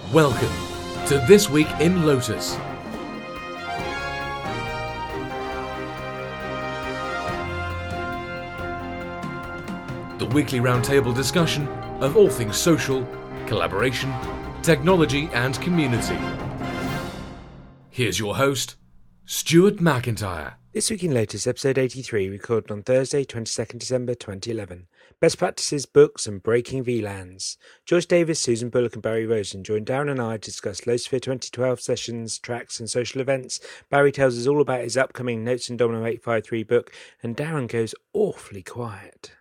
Welcome to This Week in Lotus. The weekly roundtable discussion of all things social, collaboration, technology and community. Here's your host, Stuart McIntyre. This Week in Lotus, episode 83, recorded on Thursday, 22nd December 2011. Best practices, books and breaking VLANs. Joyce Davis, Susan Bullock and Barry Rosen joined Darren and I to discuss Lotusphere 2012 sessions, tracks and social events. Barry tells us all about his upcoming Notes in Domino 853 book, and Darren goes awfully quiet.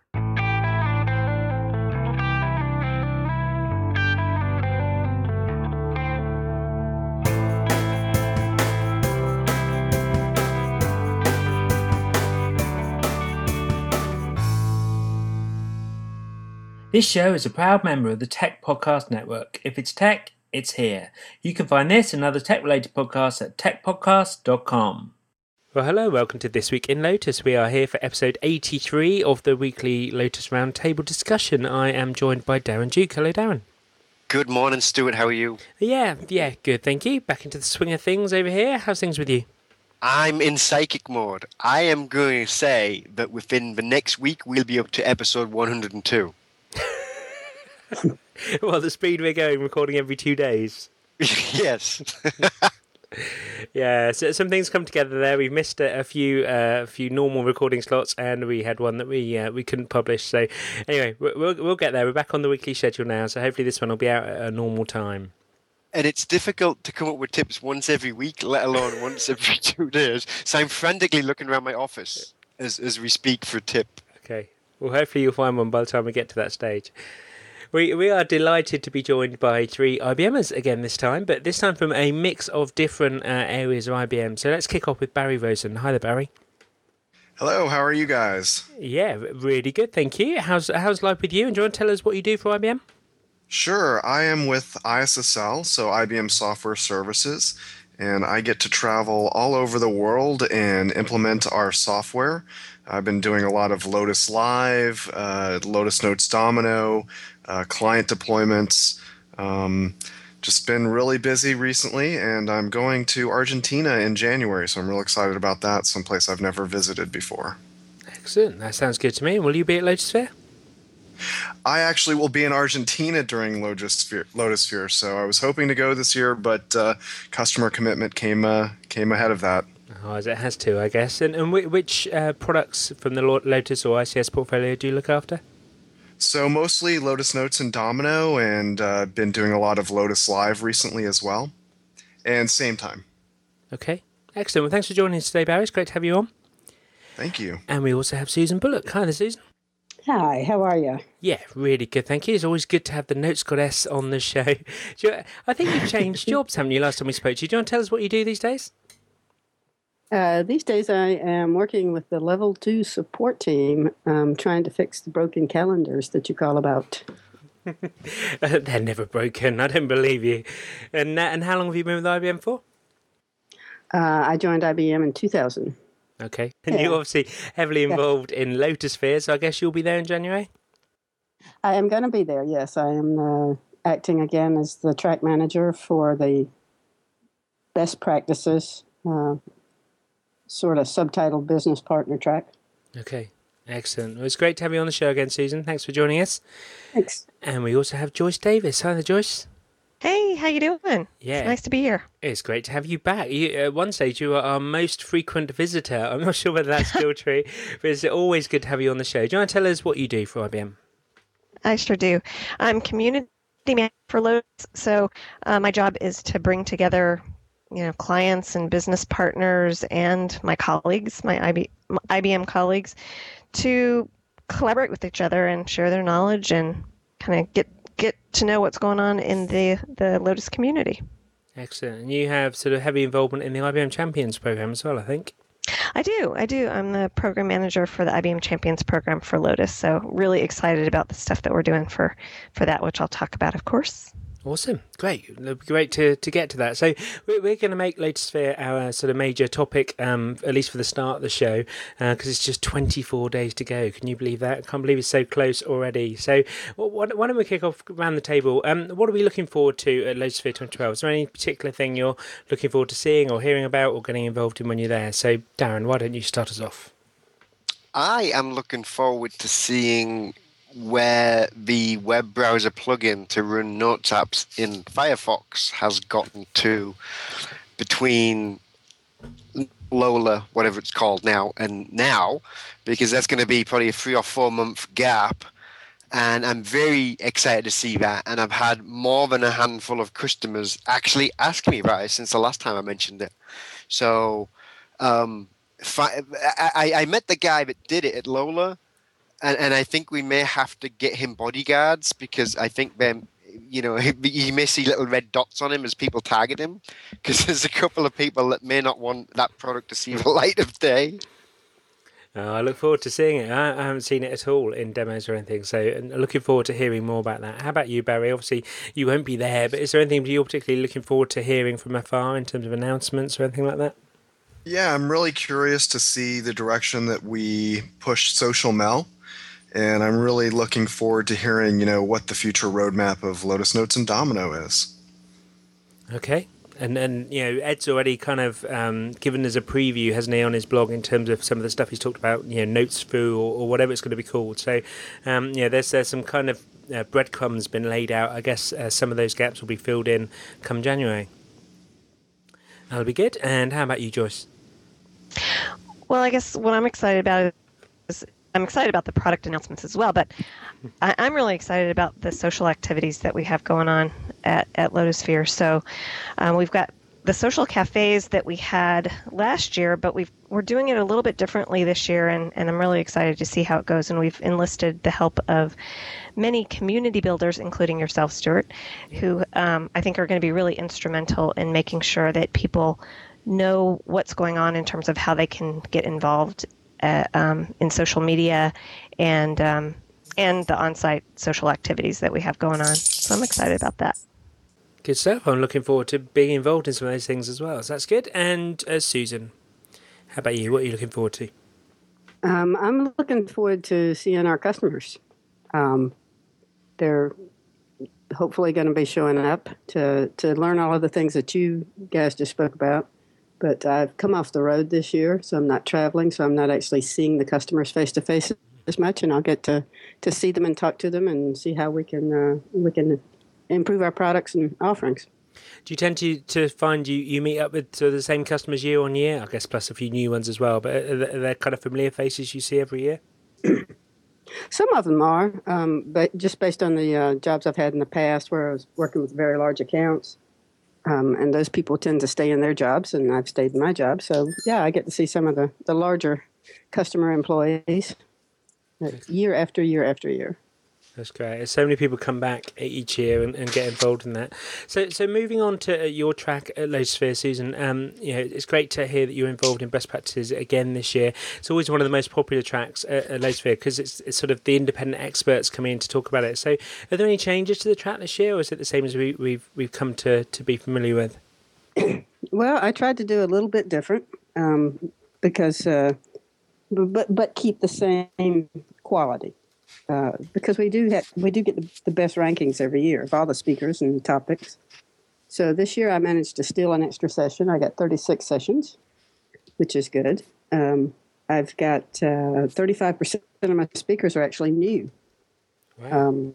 This show is a proud member of the Tech Podcast Network. If it's tech, it's here. You can find this and other tech-related podcasts at techpodcast.com. Well, hello, welcome to This Week in Lotus. We are here for episode 83 of the weekly Lotus Roundtable discussion. I am joined by Darren Duke. Hello, Darren. Good morning, Stuart. How are you? Yeah, good, thank you. Back into the swing of things over here. How's things with you? I'm in psychic mode. I am going to say that within the next week, we'll be up to episode 102. Well, the speed we're going, recording every 2 days. Yes. Yeah, so some things come together there. We've missed a few normal recording slots, and we had one that we couldn't publish. So anyway, we'll get there. We're back on the weekly schedule now, so hopefully this one will be out at a normal time. And it's difficult to come up with tips once every week, let alone once every 2 days. So I'm frantically looking around my office as we speak for a tip. Okay. Well, hopefully you'll find one by the time we get to that stage. We are delighted to be joined by three IBMers again this time, but this time from a mix of different areas of IBM. So let's kick off with Barry Rosen. Hi there, Barry. Hello, how are you guys? Yeah, really good, thank you. How's life with you? And do you want to tell us what you do for IBM? Sure, I am with ISSL, so IBM Software Services, and I get to travel all over the world and implement our software. I've been doing a lot of Lotus Live, Lotus Notes Domino, client deployments. Just been really busy recently, and I'm going to Argentina in January, so I'm real excited about that, someplace I've never visited before. Excellent, that sounds good to me. Will you be at Lotusphere? I actually will be in Argentina during Lotusphere, so I was hoping to go this year, but customer commitment came ahead of that. Oh, as it has to, I guess. And which products from the Lotus or ICS portfolio do you look after? So mostly Lotus Notes and Domino, and been doing a lot of Lotus Live recently as well. And same time. Okay, excellent. Well, thanks for joining us today, Barry. It's great to have you on. Thank you. And we also have Susan Bullock. Hi there, Susan. Hi, how are you? Yeah, really good, thank you. It's always good to have the Notes Goddess on the show. I think you've changed jobs, haven't you, last time we spoke to you? Do you want to tell us what you do these days? These days I am working with the Level 2 support team, trying to fix the broken calendars that you call about. They're never broken, I don't believe you. And how long have you been with IBM for? I joined IBM in 2000. Okay, and you're obviously heavily involved in Lotusphere, so I guess you'll be there in January? I am going to be there, yes. I am acting again as the track manager for the best practices, sort of subtitled business partner track. Okay, excellent. Well, it's great to have you on the show again, Susan. Thanks for joining us. Thanks. And we also have Joyce Davis. Hi there, Joyce. Hey, how you doing? Yeah. It's nice to be here. It's great to have you back. At one stage, you were our most frequent visitor. I'm not sure whether that's still true, but it's always good to have you on the show. Do you want to tell us what you do for IBM? I sure do. I'm community manager for Lotus, so my job is to bring together, clients and business partners and my colleagues, my IBM colleagues, to collaborate with each other and share their knowledge and kind of get to know what's going on in the Lotus community. Excellent. And you have sort of heavy involvement in the IBM Champions program as well, I think. I do. I'm the program manager for the IBM Champions program for Lotus, so really excited about the stuff that we're doing for that, which I'll talk about, of course. Awesome. Great. It'll be great to get to that. So we're going to make Lotusphere our sort of major topic, at least for the start of the show, because it's just 24 days to go. Can you believe that? I can't believe it's so close already. So why don't we kick off around the table? What are we looking forward to at Lotusphere 2012? Is there any particular thing you're looking forward to seeing or hearing about or getting involved in when you're there? So Darren, why don't you start us off? I am looking forward to seeing where the web browser plugin to run Notes apps in Firefox has gotten to between Lola, whatever it's called now, and now, because that's going to be probably a 3 or 4 month gap. And I'm very excited to see that. And I've had more than a handful of customers actually ask me about it since the last time I mentioned it. So I met the guy that did it at Lola. And I think we may have to get him bodyguards because I think then, you may see little red dots on him as people target him because there's a couple of people that may not want that product to see the light of day. I look forward to seeing it. I haven't seen it at all in demos or anything, so I'm looking forward to hearing more about that. How about you, Barry? Obviously, you won't be there, but is there anything you're particularly looking forward to hearing from afar in terms of announcements or anything like that? Yeah, I'm really curious to see the direction that we push Social Mail. And I'm really looking forward to hearing, what the future roadmap of Lotus Notes and Domino is. Okay. And Ed's already kind of given us a preview, hasn't he, on his blog in terms of some of the stuff he's talked about, Notes Foo or whatever it's going to be called. So, there's some kind of breadcrumbs been laid out. I guess some of those gaps will be filled in come January. That'll be good. And how about you, Joyce? Well, I guess what I'm excited about is I'm excited about the product announcements as well, but I'm really excited about the social activities that we have going on at Lotusphere. So we've got the social cafes that we had last year, but we're doing it a little bit differently this year, and I'm really excited to see how it goes. And we've enlisted the help of many community builders, including yourself, Stuart, who I think are going to be really instrumental in making sure that people know what's going on in terms of how they can get involved in social media and the on-site social activities that we have going on. So I'm excited about that. Good stuff. I'm looking forward to being involved in some of those things as well. So that's good. And Susan, how about you? What are you looking forward to? I'm looking forward to seeing our customers. They're hopefully going to be showing up to learn all of the things that you guys just spoke about. But I've come off the road this year, so I'm not traveling, so I'm not actually seeing the customers face-to-face as much, and I'll get to see them and talk to them and see how we can improve our products and offerings. Do you tend to find you meet up with the same customers year on year? I guess plus a few new ones as well, but are there kind of familiar faces you see every year? Some of them are, but just based on the jobs I've had in the past where I was working with very large accounts. And those people tend to stay in their jobs, and I've stayed in my job. So, yeah, I get to see some of the larger customer employees year after year after year. That's great. So many people come back each year and get involved in that. So moving on to your track at Lotusphere, Susan, it's great to hear that you're involved in best practices again this year. It's always one of the most popular tracks at Lotusphere because it's sort of the independent experts coming in to talk about it. So are there any changes to the track this year, or is it the same as we've come to be familiar with? Well, I tried to do a little bit different because, but keep the same quality. Because we do get the best rankings every year of all the speakers and topics. So this year I managed to steal an extra session. I got 36 sessions, which is good. I've got 35% of my speakers are actually new. Wow.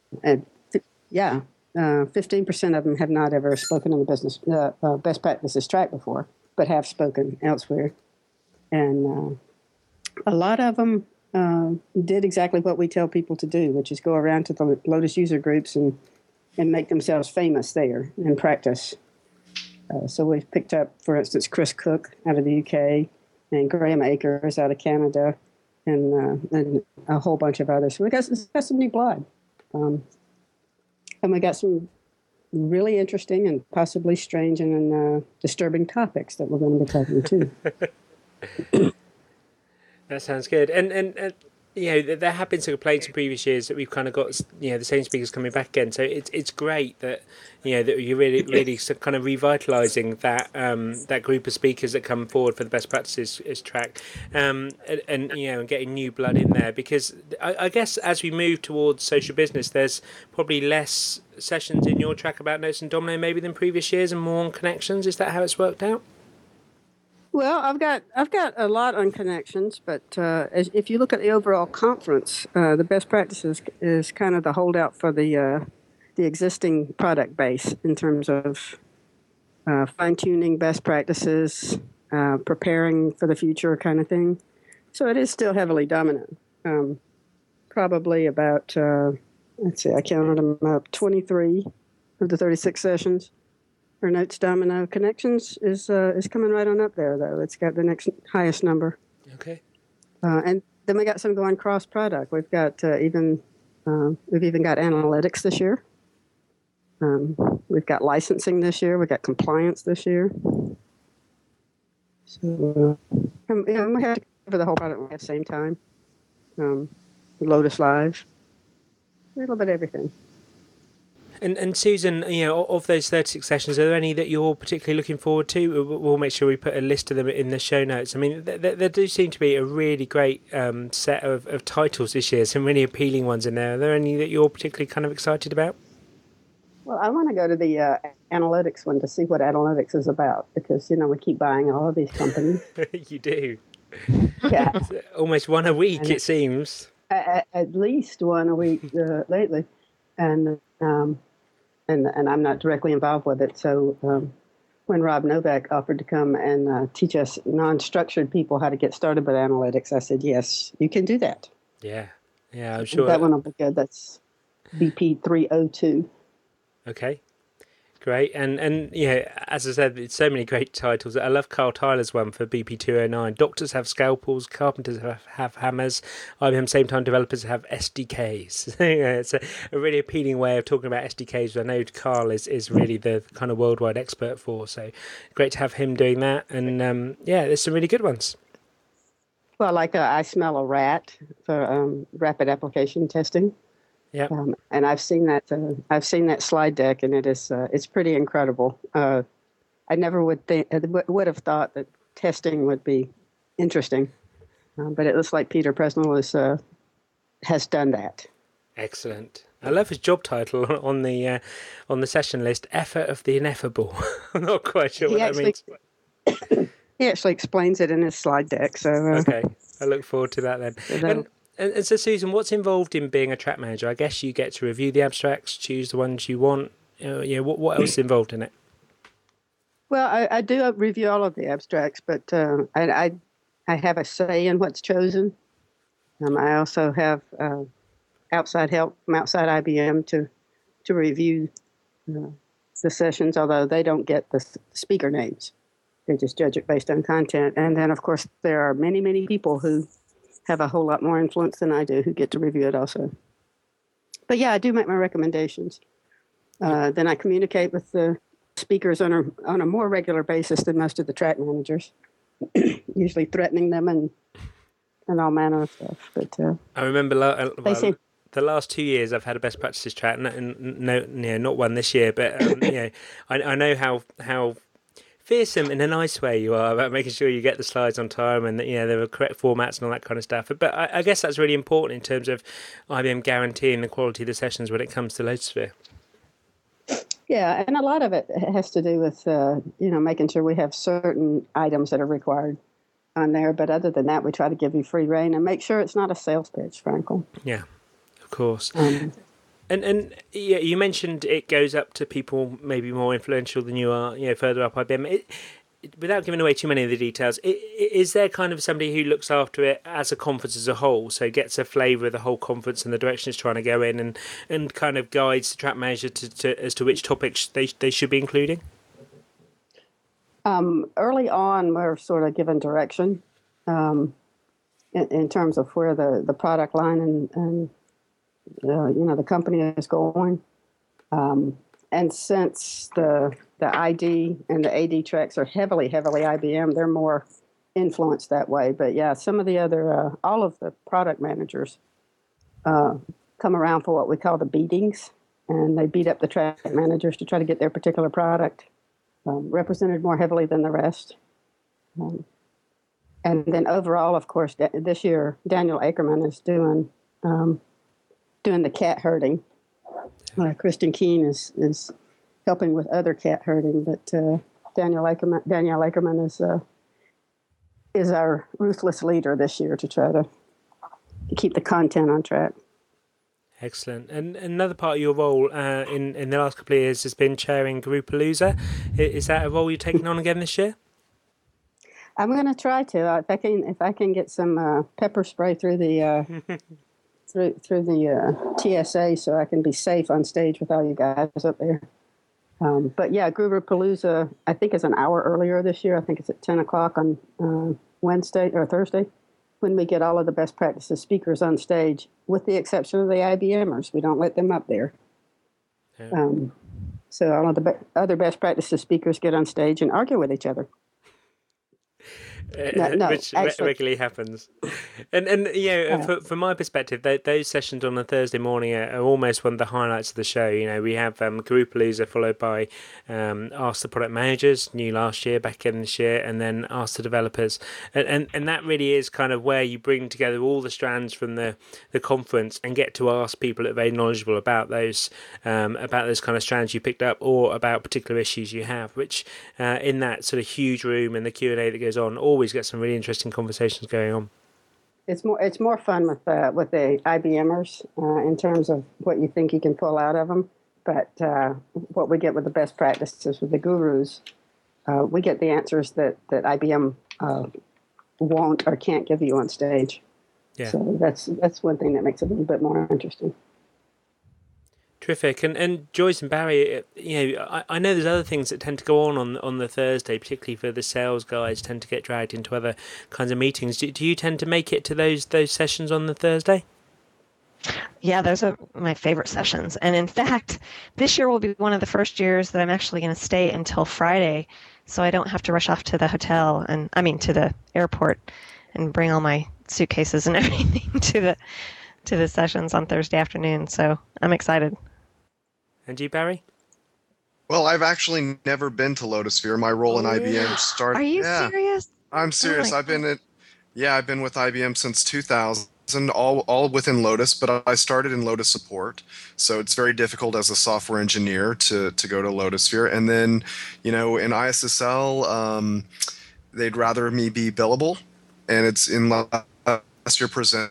15% of them have not ever spoken on the business best practices track before, but have spoken elsewhere. And a lot of them did exactly what we tell people to do, which is go around to the Lotus user groups and make themselves famous there and practice. So we've picked up, for instance, Chris Cook out of the UK and Graham Akers out of Canada and a whole bunch of others. So we got some new blood. And we got some really interesting and possibly strange and disturbing topics that we're going to be covering too. That sounds good. And there have been some complaints in previous years that we've kind of got the same speakers coming back again. So it's great that that you're really kind of revitalising that group of speakers that come forward for the best practices track, and getting new blood in there, because I guess as we move towards social business, there's probably less sessions in your track about Notes and Domino maybe than previous years, and more on connections. Is that how it's worked out? Well, I've got a lot on connections, but if you look at the overall conference, the best practices is kind of the holdout for the existing product base in terms of fine tuning best practices, preparing for the future kind of thing. So it is still heavily dominant. Probably about let's see, I counted them up, 23 of the 36 sessions. For Notes Domino. Connections is coming right on up there, though. It's got the next highest number. Okay. And then we got some going cross product. We've got we've even got analytics this year. We've got licensing this year. We've got compliance this year. So we have to cover the whole product at the same time. Lotus Live, a little bit of everything. And Susan, of those 36 sessions, are there any that you're particularly looking forward to? We'll make sure we put a list of them in the show notes. I mean, there do seem to be a really great set of titles this year, some really appealing ones in there. Are there any that you're particularly kind of excited about? Well, I want to go to the analytics one to see what analytics is about, because, we keep buying all of these companies. You do? Yeah. Almost one a week, it seems. At least one a week lately. And I'm not directly involved with it. So when Rob Novak offered to come and teach us non-structured people how to get started with analytics, I said, yes, you can do that. Yeah, I'm sure. That one will be good. That's BP 302. Okay. Great, and as I said, it's so many great titles. I love Carl Tyler's one for BP 209. Doctors have scalpels, carpenters have hammers, IBM same time developers have SDKs. It's a really appealing way of talking about SDKs, which I know Carl is really the kind of worldwide expert for. So great to have him doing that, and there's some really good ones. Well, like I smell a rat for rapid application testing. Yeah, and I've seen that slide deck, and it's pretty incredible. I never would have thought that testing would be interesting, but it looks like Peter Presnell has done that. Excellent. I love his job title on the session list: "Effort of the Ineffable." I'm not quite sure what that means. He actually explains it in his slide deck. So okay, I look forward to that then. And so, Susan, what's involved in being a track manager? I guess you get to review the abstracts, choose the ones you want. What else is involved in it? Well, I do review all of the abstracts, but I have a say in what's chosen. I also have outside help from outside IBM to review the sessions, although they don't get the speaker names. They just judge it based on content. And then, of course, there are many, many people who have a whole lot more influence than I do who get to review it also. But yeah, I do make my recommendations. Then I communicate with the speakers on a more regular basis than most of the track managers, usually threatening them and all manner of stuff. But I remember the last 2 years I've had a best practices track, not one this year, but I know how fearsome in a nice way you are about making sure you get the slides on time and that there are correct formats and all that kind of stuff. But I guess that's really important in terms of IBM guaranteeing the quality of the sessions when it comes to Lotusphere. Yeah, and a lot of it has to do with making sure we have certain items that are required on there. But other than that, we try to give you free rein and make sure it's not a sales pitch, frankly. Yeah, of course. And you mentioned it goes up to people maybe more influential than you are, further up IBM. Without giving away too many of the details, is there kind of somebody who looks after it as a conference as a whole, so gets a flavour of the whole conference and the direction it's trying to go in, and kind of guides the track manager as to which topics they should be including? Early on, we're sort of given direction in terms of where the product line and the company is going. And since the ID and the AD tracks are heavily IBM, they're more influenced that way. But yeah, some of the other, all of the product managers come around for what we call the beatings, and they beat up the track managers to try to get their particular product represented more heavily than the rest. And then overall, of course, this year, Daniel Ackerman is doing the cat herding. Kristen Keene is helping with other cat herding, but Daniel Ackerman is our ruthless leader this year to try to keep the content on track. Excellent. And another part of your role in the last couple of years has been chairing Group-A-Loser. Is that a role you're taking on again this year? I'm going to try to. If I can get some pepper spray through the through the TSA, so I can be safe on stage with all you guys up there. But yeah, Guru-Palooza, I think, is an hour earlier this year. I think it's at 10 o'clock on Wednesday or Thursday, when we get all of the best practices speakers on stage, with the exception of the IBMers. We don't let them up there. Yeah. So all of the other best practices speakers get on stage and argue with each other. Which regularly happens. And from my perspective, those sessions on a Thursday morning are almost one of the highlights of the show. You know, we have Group-A-Loser followed by Ask the Product Managers, new last year, back in this year, and then Ask the Developers. And that really is kind of where you bring together all the strands from the conference and get to ask people that are very knowledgeable about those kind of strands you picked up, or about particular issues you have, which in that sort of huge room and the Q&A that goes on, always get some really interesting conversations going on. It's more fun with the IBMers in terms of what you think you can pull out of them, but what we get with the best practices with the gurus, we get the answers that IBM won't or can't give you on stage. Yeah. So that's one thing that makes it a little bit more interesting. Terrific. And Joyce and Barry, I know there's other things that tend to go on the Thursday, particularly for the sales guys, tend to get dragged into other kinds of meetings. Do you tend to make it to those sessions on the Thursday? Yeah, those are my favorite sessions. And in fact, this year will be one of the first years that I'm actually going to stay until Friday, so I don't have to rush off to the hotel, to the airport, and bring all my suitcases and everything to the sessions on Thursday afternoon. So I'm excited. And you, Barry? Well, I've actually never been to Lotusphere. My role in IBM started. Are you serious? I'm serious. I've been with IBM since 2000, all within Lotus, but I started in Lotus support. So it's very difficult as a software engineer to go to Lotusphere. And then, in ISSL, they'd rather me be billable, and it's in last year presenting.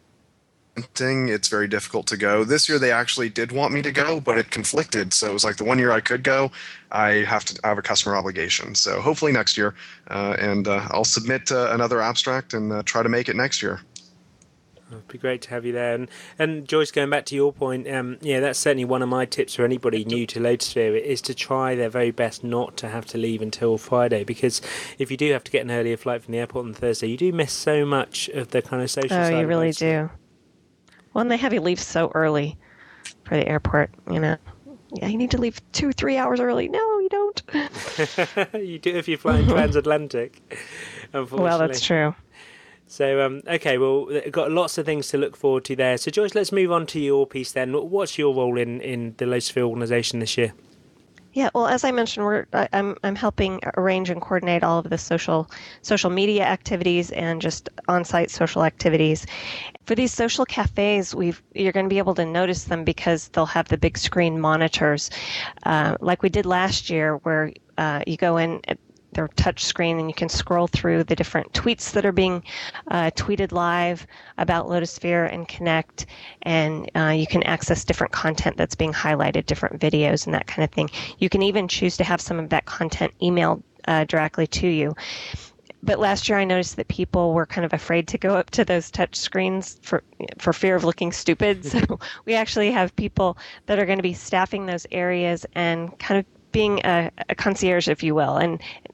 It's very difficult to go. This year they actually did want me to go, but it conflicted. So it was like the 1 year I could go, I have a customer obligation. So hopefully next year, and I'll submit another abstract and try to make it next year. It'd be great to have you there. And Joyce, going back to your point, that's certainly one of my tips for anybody new to Lotusphere, is to try their very best not to have to leave until Friday, because if you do have to get an earlier flight from the airport on Thursday, you do miss so much of the kind of social side. Oh, you really do. Well, and they have you leave so early for the airport, Yeah, you need to leave 2-3 hours early. No, you don't. You do if you're flying transatlantic, unfortunately. Well, that's true. So, okay, well, we've got lots of things to look forward to there. So, Joyce, let's move on to your piece then. What's your role in the Lotusphere organisation this year? Yeah, well, as I mentioned, I'm helping arrange and coordinate all of the social media activities and just on-site social activities. For these social cafes, you're going to be able to notice them because they'll have the big screen monitors, like we did last year, where you go in. They're touch screen, and you can scroll through the different tweets that are being tweeted live about Lotusphere and Connect, and you can access different content that's being highlighted, different videos and that kind of thing. You can even choose to have some of that content emailed directly to you. But last year I noticed that people were kind of afraid to go up to those touch screens for fear of looking stupid. So we actually have people that are going to be staffing those areas and kind of being a concierge, if you will, and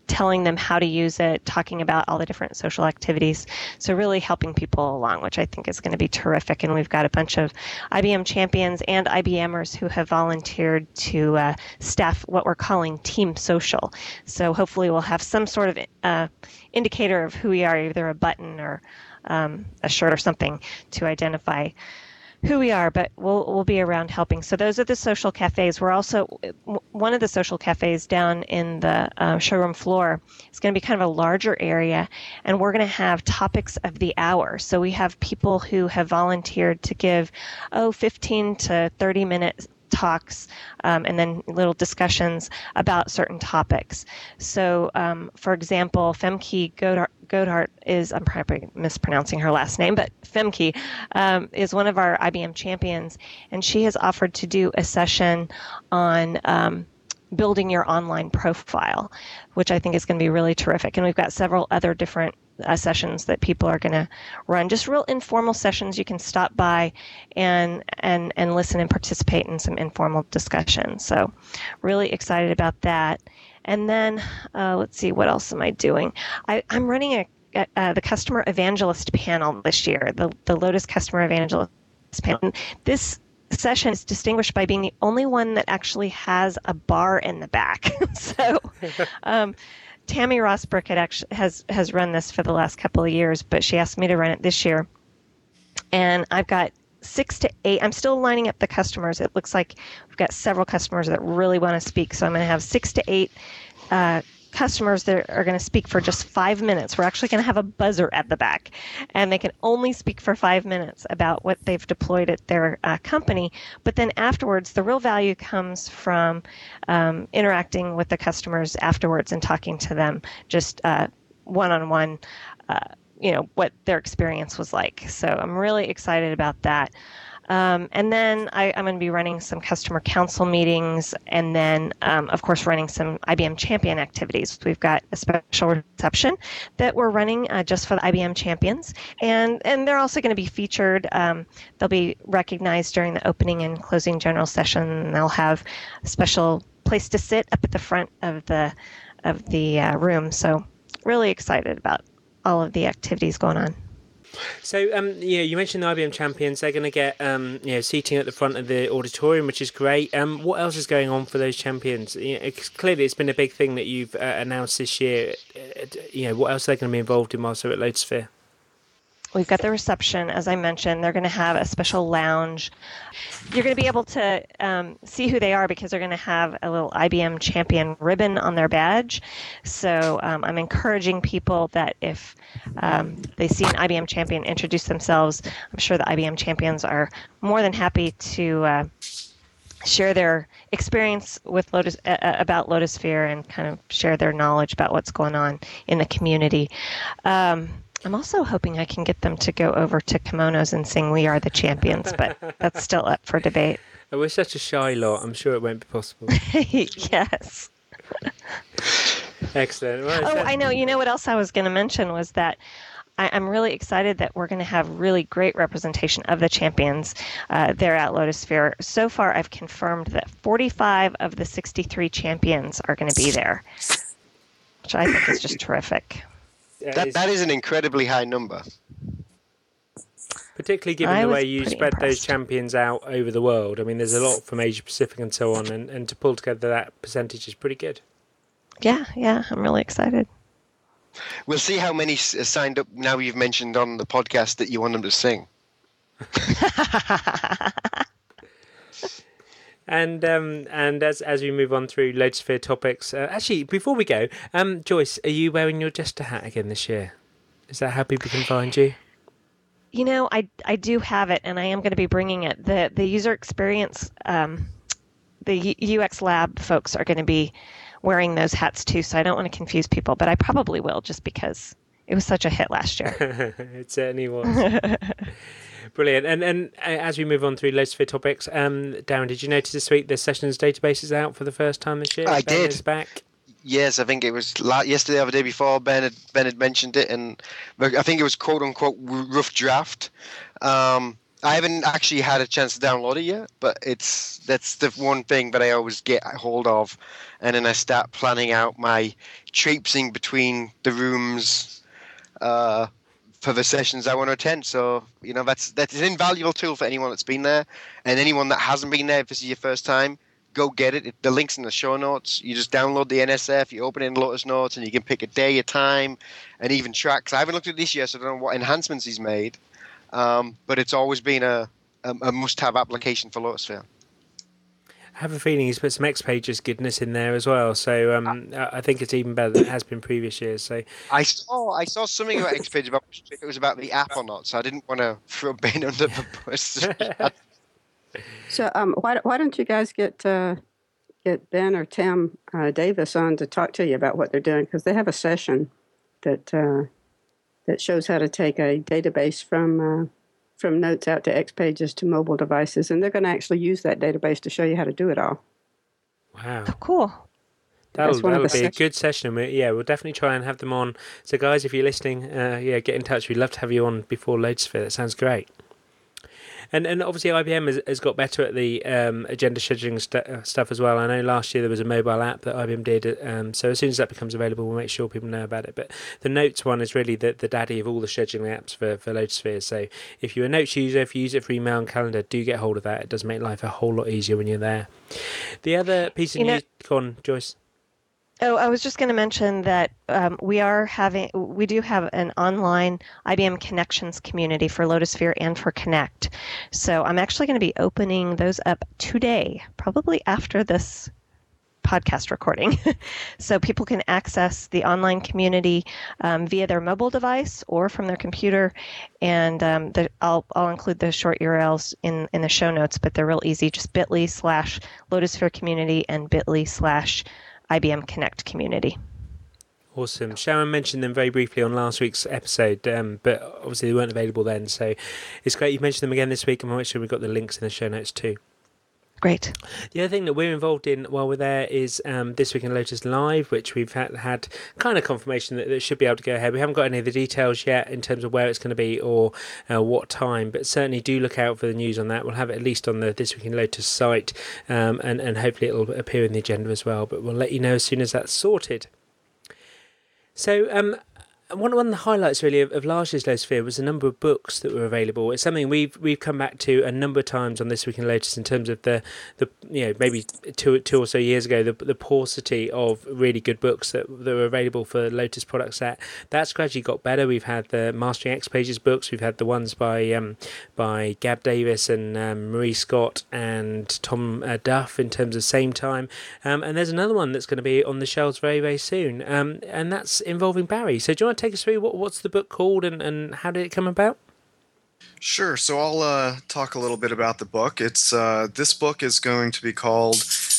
telling them how to use it, talking about all the different social activities. So really helping people along, which I think is going to be terrific. And we've got a bunch of IBM champions and IBMers who have volunteered to staff what we're calling Team Social. So hopefully we'll have some sort of indicator of who we are, either a button or a shirt or something to identify who we are, but we'll be around helping. So those are the social cafes. We're also, one of the social cafes down in the showroom floor is going to be kind of a larger area, and we're going to have topics of the hour. So we have people who have volunteered to give 15 to 30 minute talks and then little discussions about certain topics. So, for example, Femke Godhart is, I'm probably mispronouncing her last name, but Femke is one of our IBM champions, and she has offered to do a session on building your online profile, which I think is going to be really terrific. And we've got several other different sessions that people are going to run, just real informal sessions. You can stop by and listen and participate in some informal discussion. So really excited about that. And then let's see, what else am I doing? I'm running the Customer Evangelist panel this year, the Lotus Customer Evangelist panel. This session is distinguished by being the only one that actually has a bar in the back. So Tammy Rosberg has run this for the last couple of years, but she asked me to run it this year. And I've got 6 to 8. I'm still lining up the customers. It looks like we've got several customers that really want to speak. So I'm going to have 6 to 8 customers that are going to speak for just 5 minutes. We're actually going to have a buzzer at the back, and they can only speak for 5 minutes about what they've deployed at their company. But then afterwards, the real value comes from interacting with the customers afterwards and talking to them just one-on-one, what their experience was like. So I'm really excited about that. And then I'm going to be running some customer council meetings, and then, of course, running some IBM champion activities. We've got a special reception that we're running just for the IBM champions, and they're also going to be featured. They'll be recognized during the opening and closing general session. They'll have a special place to sit up at the front of the room. So really excited about all of the activities going on. So, you mentioned the IBM champions. They're going to get, seating at the front of the auditorium, which is great. What else is going on for those champions? Clearly, it's been a big thing that you've announced this year. What else are they going to be involved in whilst they're at Lotusphere? We've got the reception, as I mentioned. They're going to have a special lounge. You're going to be able to see who they are because they're going to have a little IBM champion ribbon on their badge. So I'm encouraging people that if they see an IBM champion introduce themselves, I'm sure the IBM champions are more than happy to share their experience with Lotus about Lotusphere and kind of share their knowledge about what's going on in the community. I'm also hoping I can get them to go over to Kimonos and sing "We Are the Champions," but that's still up for debate. We're such a shy lot. I'm sure it won't be possible. Yes. Excellent. Well, I know. You know what else I was going to mention was that I'm really excited that we're going to have really great representation of the champions there at Lotusphere. So far, I've confirmed that 45 of the 63 champions are going to be there, which I think is just terrific. That is an incredibly high number. Particularly given the way you spread those champions out over the world. I mean, there's a lot from Asia Pacific and so on, and to pull together that percentage is pretty good. Yeah, I'm really excited. We'll see how many signed up now you've mentioned on the podcast that you want them to sing. And as we move on through Lotusphere topics, actually, before we go, Joyce, are you wearing your Jester hat again this year? Is that how people can find you? I do have it, and I am going to be bringing it. The user experience, the UX Lab folks are going to be wearing those hats too, so I don't want to confuse people, but I probably will just because it was such a hit last year. It certainly was. Brilliant. And as we move on through Lotusphere topics, Darren, did you notice this week the Sessions database is out for the first time this year? I Ben did. is back. Yes, I think it was yesterday or the day before. Ben had mentioned it, and I think it was quote unquote rough draft. I haven't actually had a chance to download it yet, but that's the one thing that I always get hold of, and then I start planning out my traipsing between the rooms for the sessions I want to attend. So that's an invaluable tool for anyone that's been there, and anyone that hasn't been there. If this is your first time, go get it. The link's in the show notes. You just download the NSF, you open it in Lotus Notes, and you can pick a day, a time, and even tracks. I haven't looked at this yet, so I don't know what enhancements he's made. But it's always been a must-have application for Lotusphere. I have a feeling he's put some X-Pages goodness in there as well, so I think it's even better than it has been previous years. So I saw something about X-Pages, but if it was about the app or not, so I didn't want to throw Ben under the bus. So why don't you guys get Ben or Tim Davis on to talk to you about what they're doing, because they have a session that shows how to take a database from Notes out to X-Pages to mobile devices, and they're going to actually use that database to show you how to do it all. Wow. Oh, cool. That'll be a good session. We'll definitely try and have them on. So guys, if you're listening, get in touch. We'd love to have you on before Lotusphere. That sounds great. And obviously IBM has got better at the agenda scheduling stuff as well. I know last year there was a mobile app that IBM did, so as soon as that becomes available, we'll make sure people know about it. But the Notes one is really the daddy of all the scheduling apps for Lotusphere. So if you're a Notes user, if you use it for email and calendar, do get hold of that. It does make life a whole lot easier when you're there. The other piece of news... Go on, Joyce. Oh, I was just going to mention that we do have an online IBM Connections community for Lotusphere and for Connect. So I'm actually going to be opening those up today, probably after this podcast recording. So people can access the online community via their mobile device or from their computer. And I'll include the short URLs in the show notes, but they're real easy. Just bit.ly/Lotusphere community and bit.ly/IBM Connect community. Awesome. Sharon mentioned them very briefly on last week's episode, but obviously they weren't available then. So it's great you've mentioned them again this week, and we'll make sure we've got the links in the show notes too. Great. The other thing that we're involved in while we're there is This Week in Lotus Live, which we've had kind of confirmation that it should be able to go ahead. We haven't got any of the details yet in terms of where it's going to be or what time, but certainly do look out for the news on that. We'll have it at least on the This Week in Lotus site, and hopefully it'll appear in the agenda as well, but we'll let you know as soon as that's sorted. So one of the highlights really of last year's Lotusphere was the number of books that were available. It's something we've come back to a number of times on This Week in Lotus in terms of the maybe two or so years ago, the paucity of really good books that were available for Lotus product set. That's gradually got better. We've had the Mastering X-Pages books. We've had the ones by Gab Davis and Marie Scott and Tom Duff in terms of Same Time. And there's another one that's going to be on the shelves very, very soon. And that's involving Barry. So do you want to take us through what's the book called and how did it come about? Sure. So I'll talk a little bit about the book. It's this book is going to be called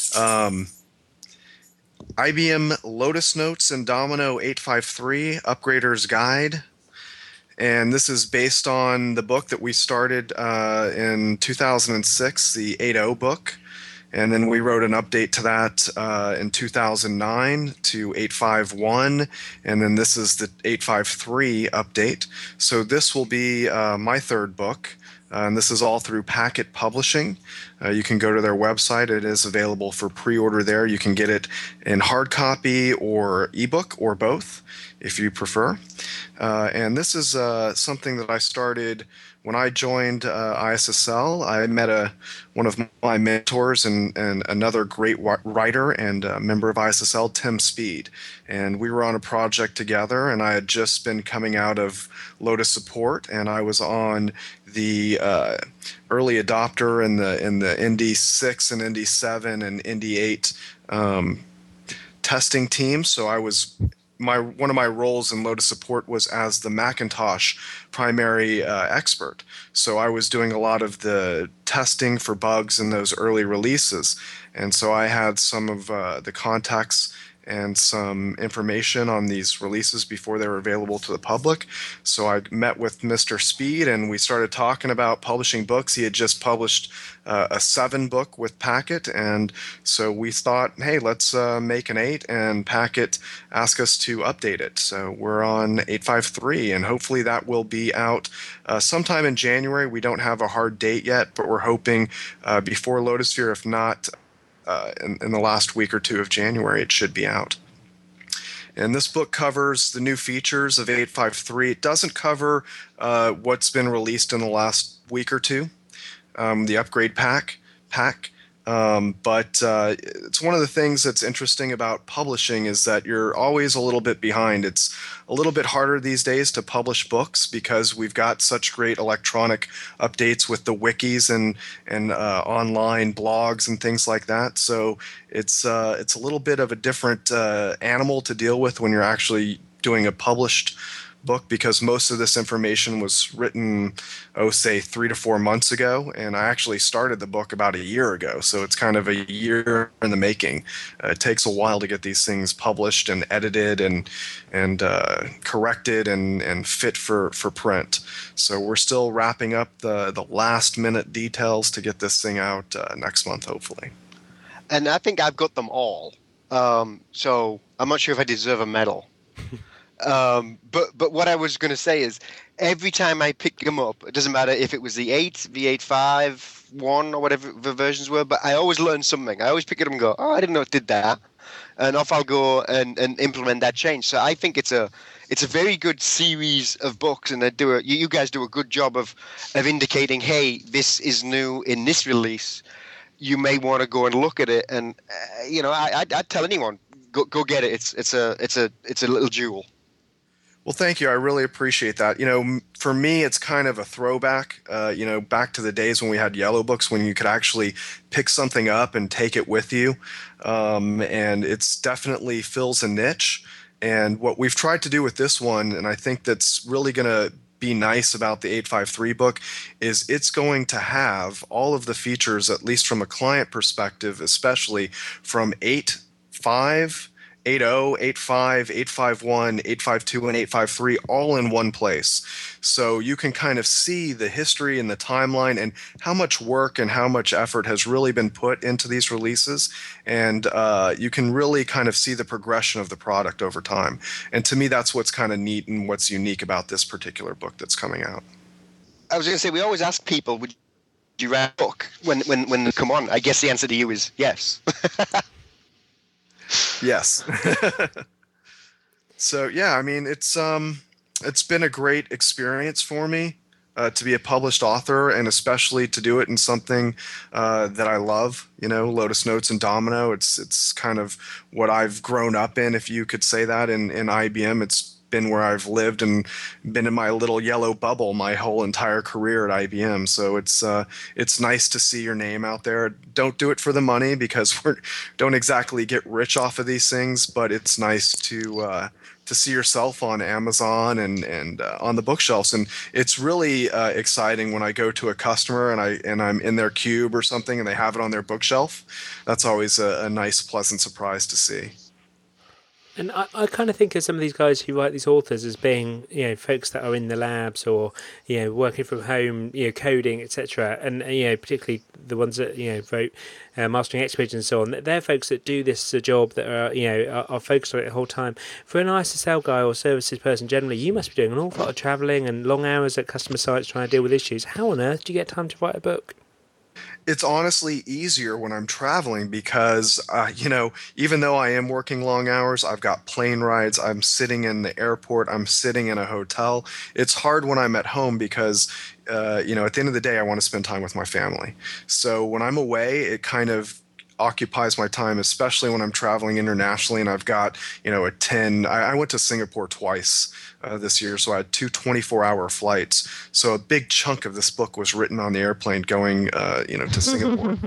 IBM Lotus Notes and Domino 853 Upgrader's Guide. And this is based on the book that we started in 2006, the 8.0 book. And then we wrote an update to that in 2009 to 8.5.1, and then this is the 8.5.3 update. So this will be my third book, and this is all through Packet Publishing. You can go to their website. It is available for pre-order there. You can get it in hard copy or ebook or both, if you prefer. And this is something that I started when I joined ISSL. I met one of my mentors and another great writer and member of ISSL, Tim Speed. And we were on a project together, and I had just been coming out of Lotus support, and I was on the early adopter in the Indy 6 and Indy 7 and Indy 8 testing team. So I was one of my roles in Lotus support was as the Macintosh primary expert. So I was doing a lot of the testing for bugs in those early releases. And so I had some of the contacts and some information on these releases before they were available to the public. So I met with Mr. Speed and we started talking about publishing books. He had just published a 7-book with Packet, and so we thought, hey, let's make an 8, and Packet asked us to update it. So we're on 853, and hopefully that will be out sometime in January. We don't have a hard date yet, but we're hoping before Lotusphere, if not in the last week or two of January, it should be out. And this book covers the new features of 853. It doesn't cover what's been released in the last week or two, the upgrade pack. But it's one of the things that's interesting about publishing is that you're always a little bit behind. It's a little bit harder these days to publish books because we've got such great electronic updates with the wikis and online blogs and things like that. So it's a little bit of a different animal to deal with when you're actually doing a published book, because most of this information was written, say 3 to 4 months ago, and I actually started the book about a year ago, so it's kind of a year in the making. It takes a while to get these things published and edited and corrected and fit for print. So we're still wrapping up the last minute details to get this thing out next month, hopefully. And I think I've got them all. So I'm not sure if I deserve a medal. But what I was going to say is every time I pick them up, it doesn't matter if it was the 8, the 8.5, 1, or whatever the versions were, but I always learn something. I always pick it up and go, oh, I didn't know it did that. And off I'll go and implement that change. So I think it's a very good series of books, and you guys do a good job of indicating, hey, this is new in this release. You may want to go and look at it, and I'd tell anyone, go get it. It's a little jewel. Well, thank you. I really appreciate that. For me, it's kind of a throwback, back to the days when we had yellow books, when you could actually pick something up and take it with you. And it's definitely fills a niche. And what we've tried to do with this one, and I think that's really going to be nice about the 853 book, is it's going to have all of the features, at least from a client perspective, especially from 8.5, 8.0, 8.5, 8.51, 8.52, and 8.53 all in one place. So you can kind of see the history and the timeline and how much work and how much effort has really been put into these releases. And you can really kind of see the progression of the product over time. And to me, that's what's kind of neat and what's unique about this particular book that's coming out. I was going to say, we always ask people, would you write a book when they come on? I guess the answer to you is yes. Yes. So yeah, I mean, it's been a great experience for me to be a published author, and especially to do it in something that I love. Lotus Notes and Domino. It's kind of what I've grown up in, if you could say that. In IBM, it's been where I've lived and been in my little yellow bubble my whole entire career at IBM. So it's nice to see your name out there. Don't do it for the money, because we don't exactly get rich off of these things, but it's nice to see yourself on Amazon and on the bookshelves. And it's really exciting when I go to a customer and I'm in their cube or something and they have it on their bookshelf. That's always a nice, pleasant surprise to see. And I kind of think of some of these guys who write these authors as being, folks that are in the labs or, working from home, coding, etc. And, particularly the ones that, wrote Mastering Expert and so on. They're folks that do this as a job that are focused on it the whole time. For an ISSL guy or services person generally, you must be doing an awful lot of travelling and long hours at customer sites trying to deal with issues. How on earth do you get time to write a book? It's honestly easier when I'm traveling because, even though I am working long hours, I've got plane rides, I'm sitting in the airport, I'm sitting in a hotel. It's hard when I'm at home because, at the end of the day, I want to spend time with my family. So when I'm away, it kind of occupies my time, especially when I'm traveling internationally and I've got, I went to Singapore twice this year, so I had 2 24-hour flights. So a big chunk of this book was written on the airplane going, to Singapore.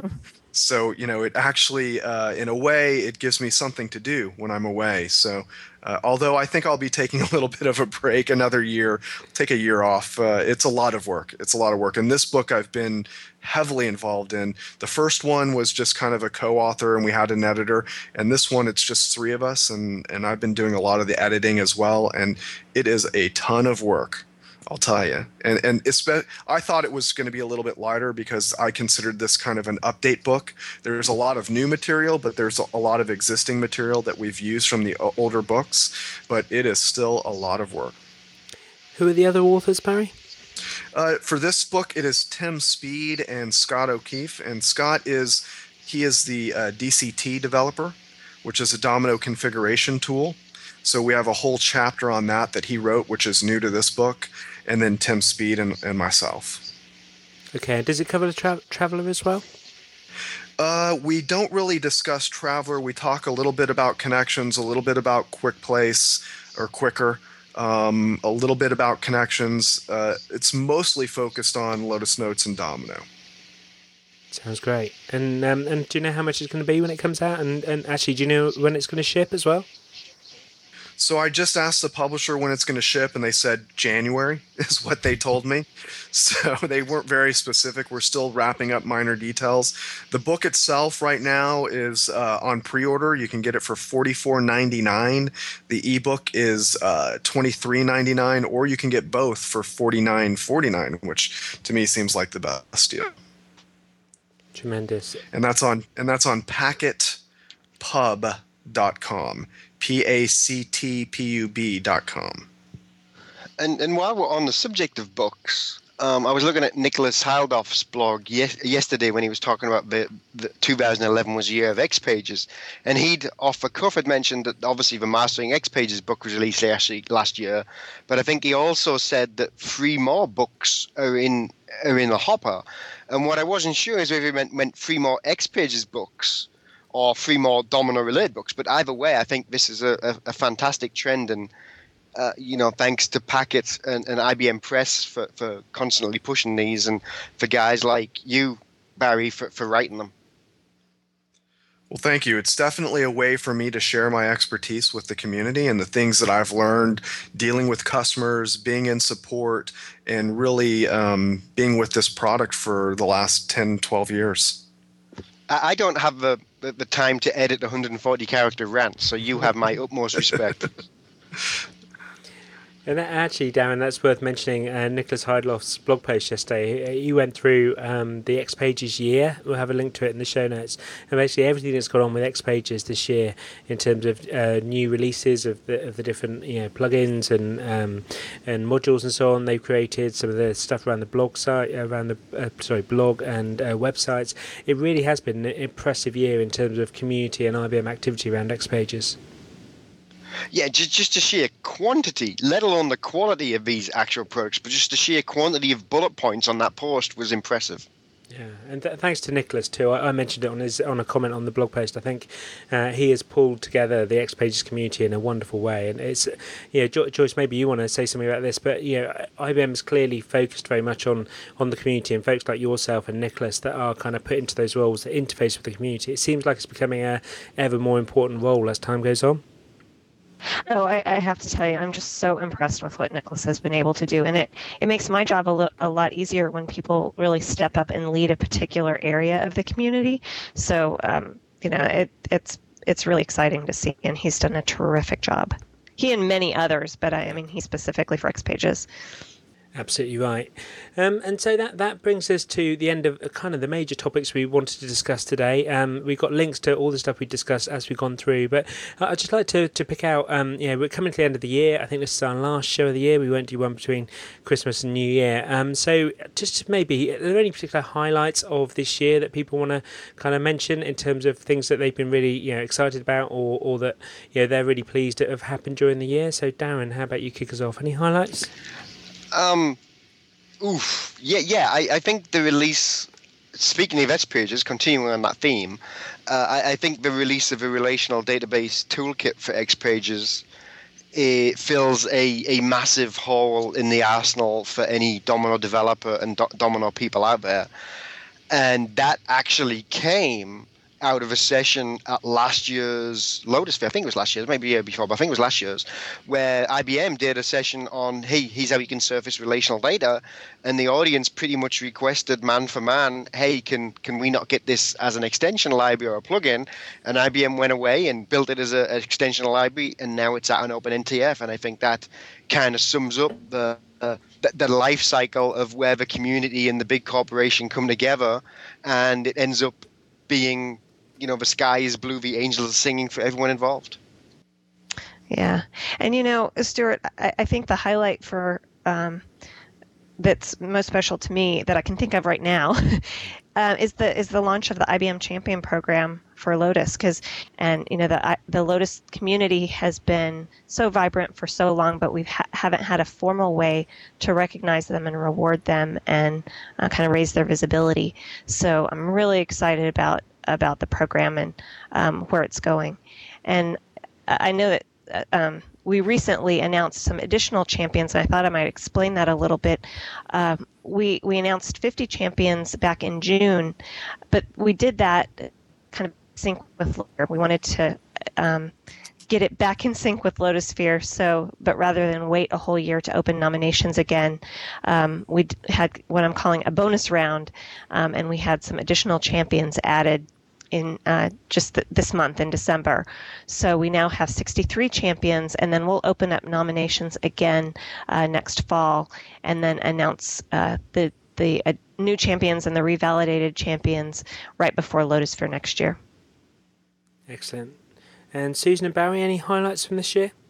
So, it actually, in a way, it gives me something to do when I'm away. So, although I think I'll be taking a little bit of a break, another year, take a year off, it's a lot of work. It's a lot of work. And this book I've been heavily involved in. The first one was just kind of a co-author, and we had an editor. And this one, it's just three of us, and I've been doing a lot of the editing as well. And it is a ton of work, I'll tell you. And I thought it was going to be a little bit lighter because I considered this kind of an update book. There's a lot of new material, but there's a lot of existing material that we've used from the older books. But it is still a lot of work. Who are the other authors, Barry? For this book, it is Tim Speed and Scott O'Keefe. And Scott is the DCT developer, which is a domino configuration tool. So we have a whole chapter on that he wrote, which is new to this book, and then Tim Speed and myself. Okay, does it cover the Traveler as well? We don't really discuss Traveler. We talk a little bit about connections, a little bit about Quick Place or Quicker, a little bit about connections. It's mostly focused on Lotus Notes and Domino. Sounds great. And do you know how much it's going to be when it comes out? And actually, do you know when it's going to ship as well? So I just asked the publisher when it's going to ship, and they said January is what they told me. So they weren't very specific. We're still wrapping up minor details. The book itself right now is on pre-order. You can get it for $44.99. The ebook is $23.99, or you can get both for $49.49, which to me seems like the best deal. Tremendous. And that's on packetpub.com. PACTPUB.com. And while we're on the subject of books, I was looking at Nicholas Heildhoff's blog yesterday when he was talking about the 2011 was a year of X Pages, and he'd off the cuff had mentioned that obviously the Mastering X Pages book was released last year, but I think he also said that 3 more books are in the hopper. And what I wasn't sure is whether he meant 3 more X Pages books or 3 more Domino-related books. But either way, I think this is a fantastic trend, and thanks to Packet and IBM Press for constantly pushing these, and for guys like you, Barry, for writing them. Well, thank you. It's definitely a way for me to share my expertise with the community and the things that I've learned dealing with customers, being in support, and really being with this product for the last 10, 12 years. I don't have the time to edit 140-character rants, so you have my utmost respect. And actually, Darren, that's worth mentioning. Nicholas Heildhoff's blog post yesterday, he went through the X Pages year. We'll have a link to it in the show notes. And basically everything that's gone on with X Pages this year in terms of new releases of the different plugins and modules and so on. They've created some of the stuff around the blog site, blog and websites. It really has been an impressive year in terms of community and IBM activity around X Pages. Yeah, just the sheer quantity, let alone the quality of these actual products, but just the sheer quantity of bullet points on that post was impressive. Yeah, and thanks to Nicholas too. I mentioned it on a comment on the blog post. I think he has pulled together the X Pages community in a wonderful way, and it's Joyce, maybe you want to say something about this, but IBM's clearly focused very much on the community, and folks like yourself and Nicholas that are kind of put into those roles that interface with the community. It seems like it's becoming a ever more important role as time goes on. Oh, I have to tell you, I'm just so impressed with what Nicholas has been able to do. And it makes my job a lot easier when people really step up and lead a particular area of the community. So, it's really exciting to see. And he's done a terrific job. He and many others, but he specifically for X Pages. Absolutely right. And so that brings us to the end of kind of the major topics we wanted to discuss today. We've got links to all the stuff we discussed as we've gone through, but I'd just like to pick out, we're coming to the end of the year. I think this is our last show of the year. We won't do one between Christmas and New Year. So just maybe, are there any particular highlights of this year that people want to kind of mention in terms of things that they've been really excited about or that they're really pleased to have happened during the year? So Darren, how about you kick us off? Any highlights? I think the release, speaking of X Pages, continuing on that theme, I think the release of a relational database toolkit for X Pages fills a massive hole in the arsenal for any Domino developer and Domino people out there. And that actually came out of a session at last year's Lotus Fair. I think it was last year's, maybe a year before, but I think it was last year's, where IBM did a session on, hey, here's how you can surface relational data. And the audience pretty much requested man for man, hey, can we not get this as an extension library or a plugin? And IBM went away and built it as an extension library, and now it's at an OpenNTF. And I think that kind of sums up the life cycle of where the community and the big corporation come together, and it ends up being, the sky is blue, the angels are singing for everyone involved. Yeah. And, Stuart, I think the highlight for that's most special to me that I can think of right now is the launch of the IBM Champion program for Lotus, the Lotus community has been so vibrant for so long, but we haven't had a formal way to recognize them and reward them and kind of raise their visibility. So I'm really excited about the program and where it's going. And I know that we recently announced some additional champions, and I thought I might explain that a little bit. We announced 50 champions back in June, but we did that kind of sync with. We wanted to get it back in sync with Lotusphere. But rather than wait a whole year to open nominations again, we had what I'm calling a bonus round, and we had some additional champions added in just this month in December. So we now have 63 champions, and then we'll open up nominations again next fall, and then announce the new champions and the revalidated champions right before Lotusphere next year. Excellent. And Susan and Barry, any highlights from this year?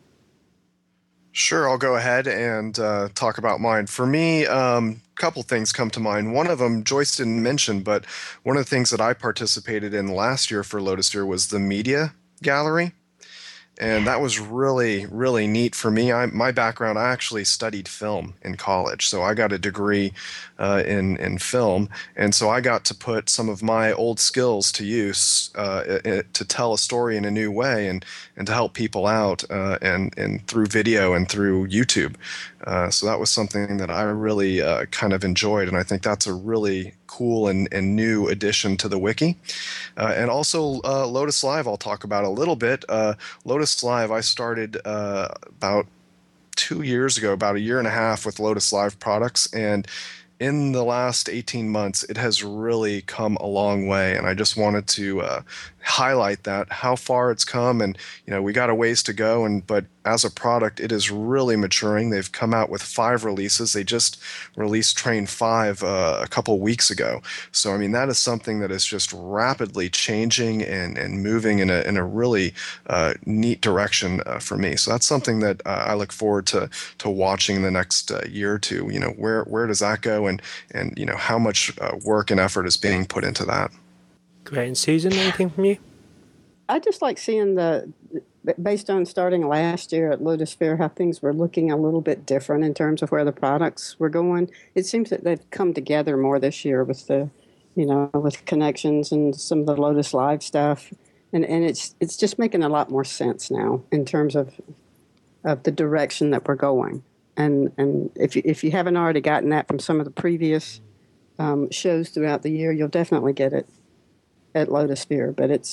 Sure, I'll go ahead and talk about mine. For me, couple things come to mind. One of them, Joyce didn't mention, but one of the things that I participated in last year for Lotusphere was the media gallery. And that was really, really neat for me. My background, I actually studied film in college. So I got a degree in film. And so I got to put some of my old skills to use to tell a story in a new way and to help people out and through video and through YouTube. So that was something that I really kind of enjoyed. And I think that's a really cool and new addition to the wiki. And also Lotus Live, I'll talk about a little bit. Lotus Live, I started about 2 years ago, about a year and a half with Lotus Live products. And in the last 18 months, it has really come a long way. And I just wanted to highlight that, how far it's come. And, we got a ways to go. But as a product, it is really maturing. They've come out with 5 releases. They just released Train 5 a couple weeks ago. So, that is something that is just rapidly changing and moving in a really neat direction for me. So that's something that I look forward to watching in the next year or two. Where does that go, and how much work and effort is being put into that. Great. And Susan, anything from you? I just like seeing based on starting last year at Lotusphere, how things were looking a little bit different in terms of where the products were going. It seems that they've come together more this year with with connections and some of the Lotus Live stuff. And it's just making a lot more sense now in terms of the direction that we're going. And if you haven't already gotten that from some of the previous shows throughout the year, you'll definitely get it at Lotusphere. But it's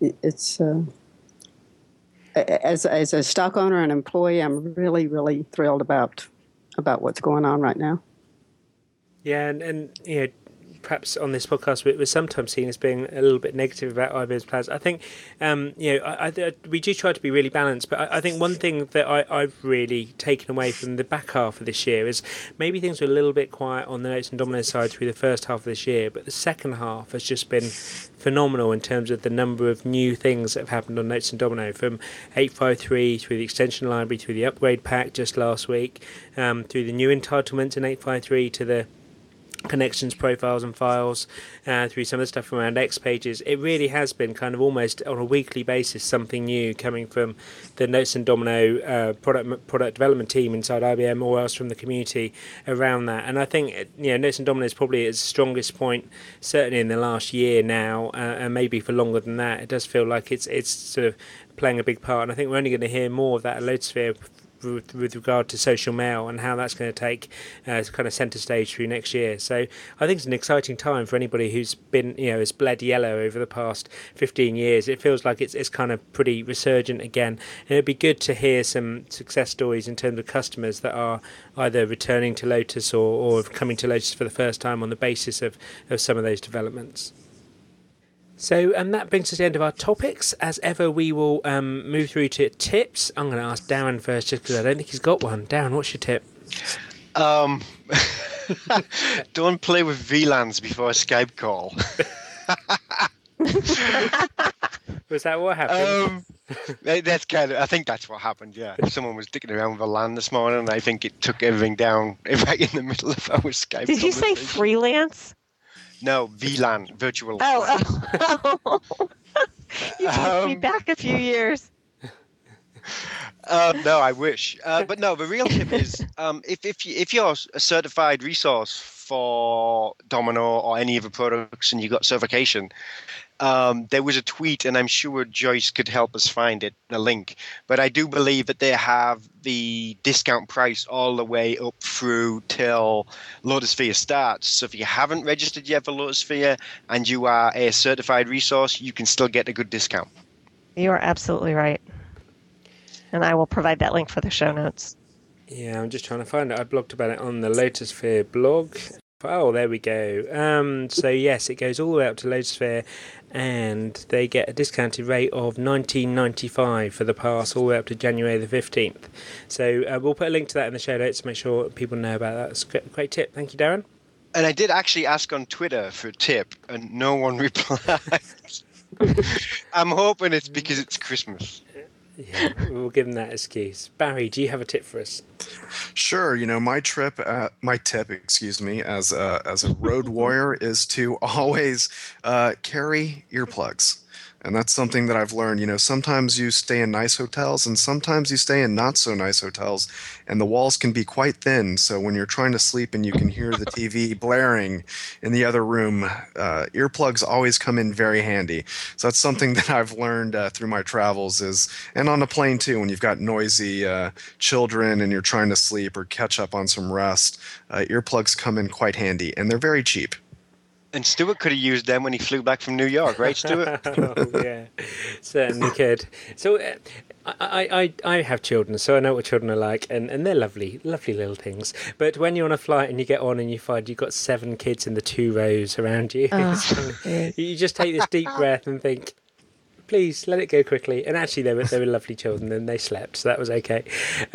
as a stock owner and employee, I'm really, really thrilled about what's going on right now. Yeah, and perhaps on this podcast we're sometimes seen as being a little bit negative about IBM's plans. I think, we do try to be really balanced, but I think one thing that I've really taken away from the back half of this year is maybe things were a little bit quiet on the Notes and Domino side through the first half of this year, but the second half has just been phenomenal in terms of the number of new things that have happened on Notes and Domino, from 853 through the extension library, through the upgrade pack just last week, through the new entitlements in 853 to the connections, profiles and files, through some of the stuff around X pages. It really has been kind of almost on a weekly basis something new coming from the Notes and Domino product development team inside IBM, or else from the community around that. And I think Notes and Domino is probably its strongest point certainly in the last year now, and maybe for longer than that. It does feel like it's sort of playing a big part, and I think we're only going to hear more of that at Lotusphere with regard to social mail and how that's going to take kind of centre stage through next year. So I think it's an exciting time for anybody who's been, has bled yellow over the past 15 years. It feels like it's kind of pretty resurgent again. And it'd be good to hear some success stories in terms of customers that are either returning to Lotus or coming to Lotus for the first time on the basis of some of those developments. So that brings us to the end of our topics. As ever, we will move through to tips. I'm going to ask Darren first just because I don't think he's got one. Darren, what's your tip? Don't play with VLANs before a Skype call. Was that what happened? I think that's what happened, yeah. Someone was dicking around with a LAN this morning, and I think it took everything down right in the middle of our Skype. Did you say freelance? No, VLAN, virtual. Oh. You took me back a few years. No, I wish. But no, the real tip is if you're a certified resource for Domino or any of the products and you got certification, there was a tweet, and I'm sure Joyce could help us find it, the link. But I do believe that they have the discount price all the way up through till Lotusphere starts. So if you haven't registered yet for Lotusphere and you are a certified resource, you can still get a good discount. You are absolutely right. And I will provide that link for the show notes. Yeah, I'm just trying to find it. I blogged about it on the Lotusphere blog. Oh, there we go. So yes, it goes all the way up to Lotusphere, and they get a discounted rate of $19.95 for the pass all the way up to January the 15th. So we'll put a link to that in the show notes to make sure people know about that. That's a great tip. Thank you, Darren. And I did actually ask on Twitter for a tip, and no one replied. I'm hoping it's because it's Christmas. Yeah, we'll give them that excuse. Barry, do you have a tip for us? Sure. My tip, as a road warrior, is to always carry earplugs. And that's something that I've learned. Sometimes you stay in nice hotels and sometimes you stay in not so nice hotels, and the walls can be quite thin. So when you're trying to sleep and you can hear the TV blaring in the other room, earplugs always come in very handy. So that's something that I've learned through my travels and on the plane too, when you've got noisy children and you're trying to sleep or catch up on some rest, earplugs come in quite handy, and they're very cheap. And Stuart could have used them when he flew back from New York, right, Stuart? Oh, yeah, certainly could. So I have children, so I know what children are like, and they're lovely little things. But when you're on a flight and you get on and you find you've got 7 kids in the 2 rows around you, you just take this deep breath and think, please let it go quickly. And actually, they were lovely children, and they slept, so that was okay.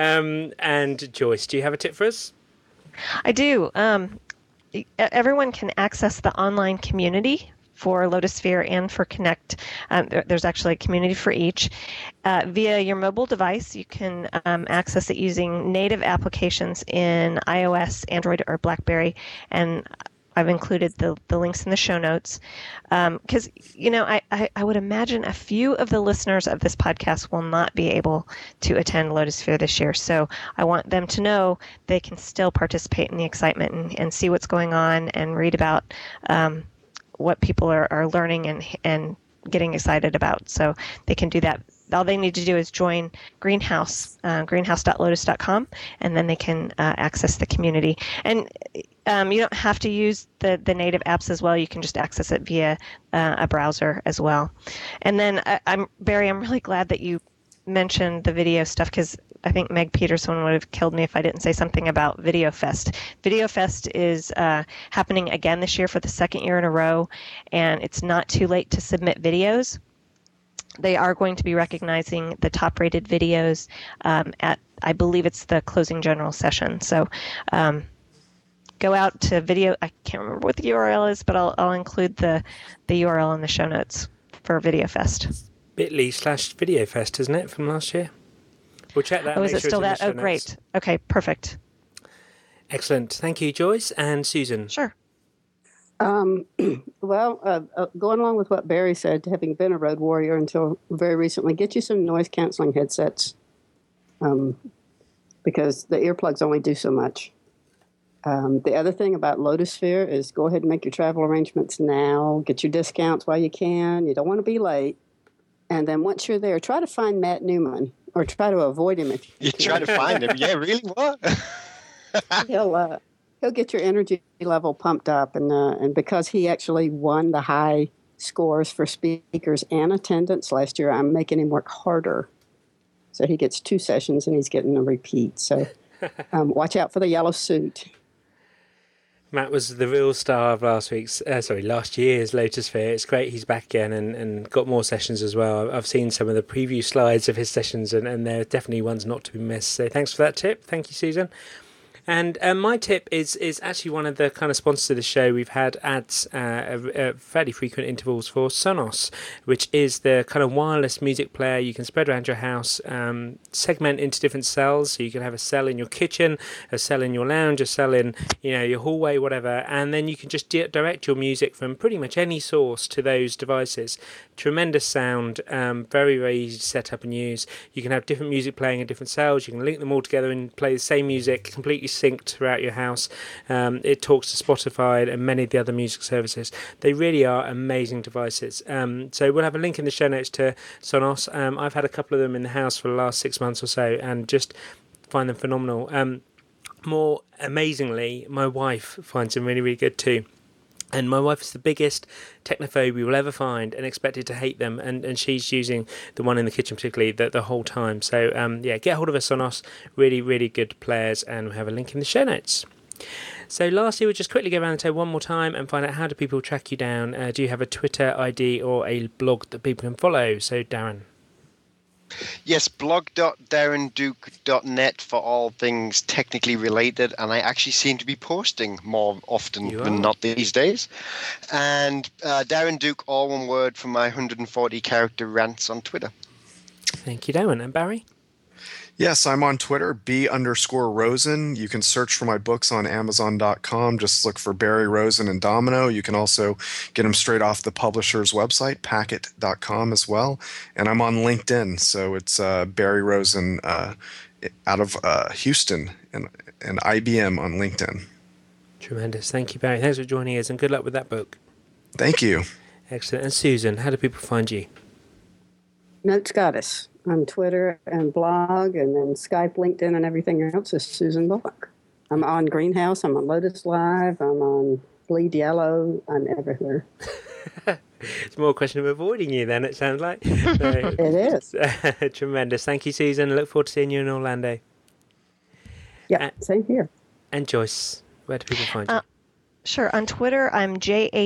And Joyce, do you have a tip for us? I do. Everyone can access the online community for Lotusphere and for Connect. There's actually a community for each. Via your mobile device, you can access it using native applications in iOS, Android, or BlackBerry. And I've included the links in the show notes. Because, I would imagine a few of the listeners of this podcast will not be able to attend Lotusphere this year. So I want them to know they can still participate in the excitement and see what's going on and read about what people are learning and getting excited about. So they can do that. All they need to do is join Greenhouse, greenhouse.lotus.com, and then they can access the community. And you don't have to use the native apps as well. You can just access it via a browser as well. And then, Barry, I'm really glad that you mentioned the video stuff, because I think Meg Peterson would have killed me if I didn't say something about VideoFest. VideoFest is happening again this year for the 2nd year in a row, and it's not too late to submit videos. They are going to be recognizing the top-rated videos at, I believe it's the closing general session. So go out to video. I can't remember what the URL is, but I'll include the URL in the show notes for VideoFest. bit.ly/VideoFest, isn't it, from last year? We'll check that. Oh, is it still that? Oh, great. Okay, perfect. Excellent. Thank you, Joyce. And Susan? Sure. Well, going along with what Barry said, having been a road warrior until very recently, get you some noise-canceling headsets, because the earplugs only do so much. The other thing about Lotusphere is go ahead and make your travel arrangements now. Get your discounts while you can. You don't want to be late. And then once you're there, try to find Matt Newman or try to avoid him if You can. try to find him. Yeah, really? What? He'll get your energy level pumped up, and because he actually won the high scores for speakers and attendance last year, I'm making him work harder. So he gets 2 sessions and he's getting a repeat. So watch out for the yellow suit. Matt was the real star of last year's Lotus Fair. It's great he's back again and got more sessions as well. I've seen some of the preview slides of his sessions and they're definitely ones not to be missed. So thanks for that tip. Thank you, Susan. And my tip is actually one of the kind of sponsors of the show. We've had ads at fairly frequent intervals for Sonos, which is the kind of wireless music player you can spread around your house, segment into different cells. So you can have a cell in your kitchen, a cell in your lounge, a cell in your hallway, whatever. And then you can just direct your music from pretty much any source to those devices. Tremendous sound, very, very easy to set up and use. You can have different music playing in different cells. You can link them all together and play the same music completely synced throughout your house. It talks to Spotify and many of the other music services. They really are amazing devices. So we'll have a link in the show notes to Sonos. I've had a couple of them in the house for the last 6 months or so and just find them phenomenal. More amazingly, my wife finds them really, really good too. And my wife is the biggest technophobe we will ever find and expected to hate them. And she's using the one in the kitchen particularly the whole time. So, get hold of us on Sonos. Really, really good players. And we'll have a link in the show notes. So lastly, we'll just quickly go around the table one more time and find out how do people track you down. Do you have a Twitter ID or a blog that people can follow? So, Darren. Yes, blog.darrenduke.net for all things technically related, and I actually seem to be posting more often than not these days. And Darren Duke, all one word, for my 140-character rants on Twitter. Thank you, Darren. And Barry? Yes, I'm on Twitter, B_Rosen. You can search for my books on Amazon.com. Just look for Barry Rosen and Domino. You can also get them straight off the publisher's website, Packet.com as well. And I'm on LinkedIn, so it's Barry Rosen out of Houston and IBM on LinkedIn. Tremendous. Thank you, Barry. Thanks for joining us, and good luck with that book. Thank you. Excellent. And Susan, how do people find you? Notes Goddess on Twitter and blog, and then Skype, LinkedIn, and everything else is Susan Bullock. I'm on Greenhouse. I'm on Lotus Live. I'm on Bleed Yellow. I'm everywhere. It's more a question of avoiding you then, it sounds like. So, it is. Tremendous. Thank you, Susan. I look forward to seeing you in Orlando. Yeah, same here. And Joyce, where do people find you? Sure. On Twitter, I'm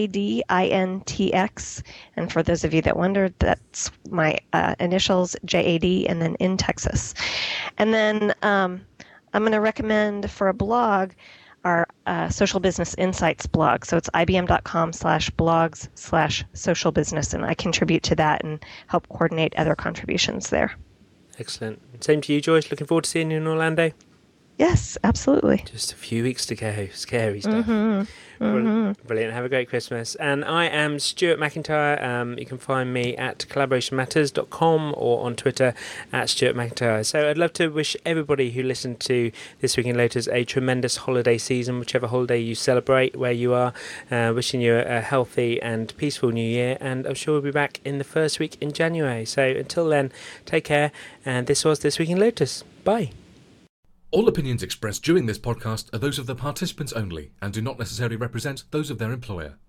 JADINTX. And for those of you that wondered, that's my initials, JAD, and then in Texas. And then I'm going to recommend for a blog our Social Business Insights blog. So it's ibm.com/blogs/social business. And I contribute to that and help coordinate other contributions there. Excellent. Same to you, Joyce. Looking forward to seeing you in Orlando. Yes, absolutely. Just a few weeks to go. Scary stuff. Brilliant. Have a great Christmas. And I am Stuart McIntyre. You can find me at collaborationmatters.com or on Twitter at Stuart McIntyre. So I'd love to wish everybody who listened to This Week in Lotus a tremendous holiday season, whichever holiday you celebrate, where you are. Wishing you a healthy and peaceful new year. And I'm sure we'll be back in the first week in January. So until then, take care. And this was This Week in Lotus. Bye. All opinions expressed during this podcast are those of the participants only and do not necessarily represent those of their employer.